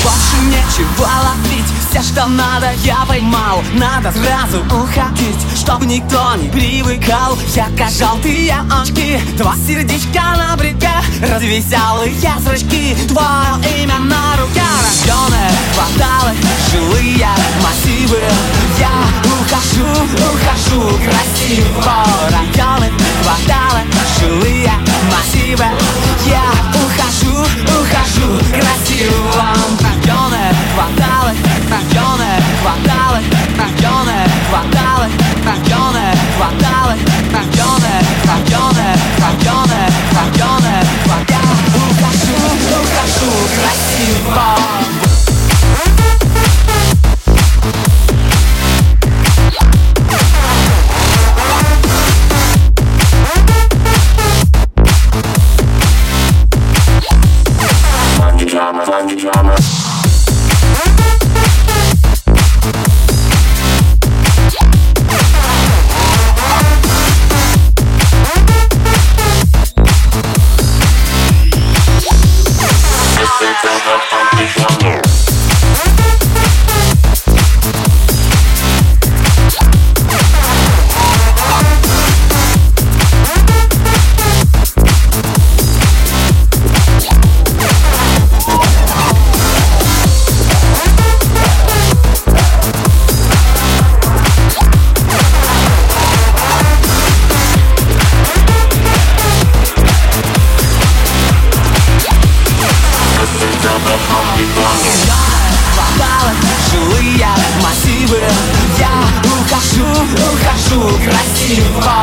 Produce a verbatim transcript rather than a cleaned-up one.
Больше нечего ловить, все, что надо, я поймал. Надо сразу уходить, чтобы никто не привыкал. Ярко-желтые очки, два сердечка на брюке, развеселые зрачки, твое имя на руке. Районы, кварталы, жилые массивы. Я ухожу, ухожу красиво. Районы, кварталы, жилые массивы. Я ухожу, ухожу красиво. Районы, кварталы, районы, кварталы, районы, кварталы, районы, кварталы, районы, районы, районы, районы. Я ухожу, ухожу красиво. Drama, funky drama. Кварталы, жилые массивы. Я ухожу, ухожу красиво.